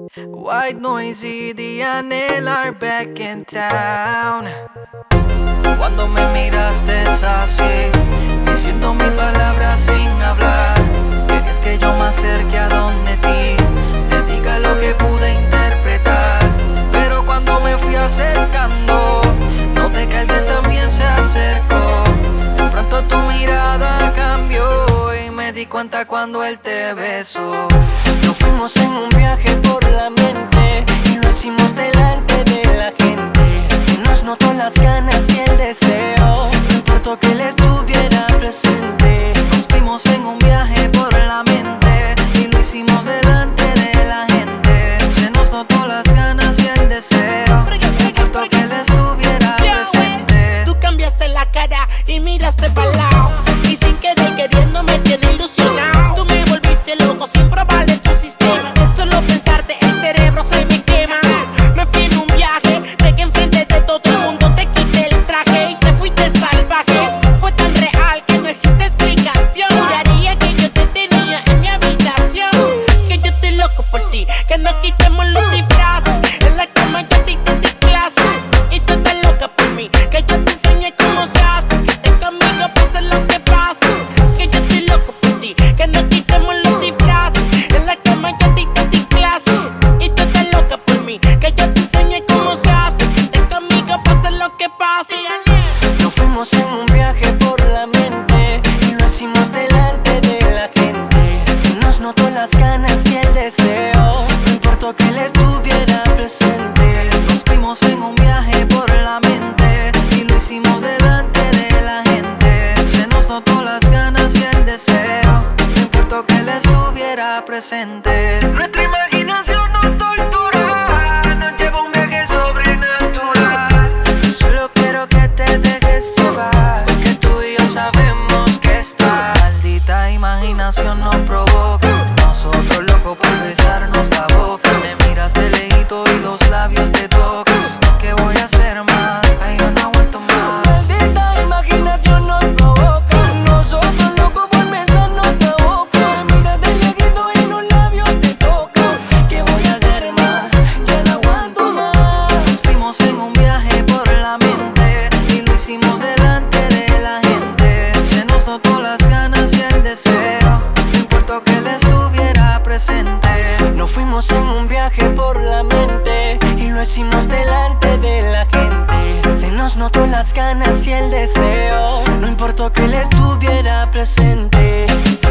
White Noisy, DNL are back in town. Cuando me miraste así, diciendo mis palabras sin hablar, querías que yo me acerque a donde ti, te diga lo que pude interpretar. Pero cuando me fui acercando, noté que alguien también se acercó. De pronto tu mirada cambió y me di cuenta cuando él te besó. Nos fuimos en un viaje por la mente y lo hicimos delante de la gente. Se nos notó las ganas y el deseo, no importó que él estuviera presente. Nos fuimos en un viaje por la mente y lo hicimos delante de la gente. Se nos notó las ganas y el deseo, no importó que él estuviera presente. Tú cambiaste la cara y miraste para el lado, y sin querer queriendo me tiene ilusionado. Tú me volviste loco sin probarle tu sistema. De solo pensarte el cerebro se me quema. Me fui en un viaje de que enfrente de todo el mundo te quité el traje y te fuiste salvaje. Fue tan real que no existe explicación. Juraría que yo te tenía en mi habitación, que yo estoy loco por ti, que nos quitemos los disfraces. En la cama yo te di clase y tú estás loca por mí, que yo te enseñe cómo se hace. Que estés conmigo pase lo que pase, que yo estoy loco por ti, que nos quitemos los disfraces. En la cama yo te di clase y tú estás loca por mí, que yo te enseñe cómo se hace. Que estés conmigo pase lo que pase. Nos fuimos en un viaje por la mente y lo hicimos delante de la gente. Se nos notó las ganas y el deseo, no importó que él estuviera presente. Nos fuimos en un viaje por la mente y lo hicimos delante de la gente. Se nos notó las ganas y el deseo, no importó que él estuviera presente. Nuestra imaginación nos tortura, nos lleva a un viaje sobrenatural. Yo solo quiero que te dejes llevar, porque tú y yo sabemos que esta maldita imaginación nos provoca. Nosotros locos por besarnos la boca. Me miras de lejito y los labios te tocas. ¿Qué voy a hacer más? Ay, yo no aguanto más. Maldita imaginación nos provoca. Nosotros locos por besarnos la boca. Me miras de lejito y los labios te tocas. ¿Qué voy a hacer más? Ya no aguanto más. Nos fuimos en un viaje por la mente y lo hicimos delante de la gente. Se nos notó las ganas y el deseo, no importó que él estuviera presente. Nos fuimos en un viaje por la mente y lo hicimos delante de la gente. Se nos notó las ganas y el deseo, no importó que él estuviera presente.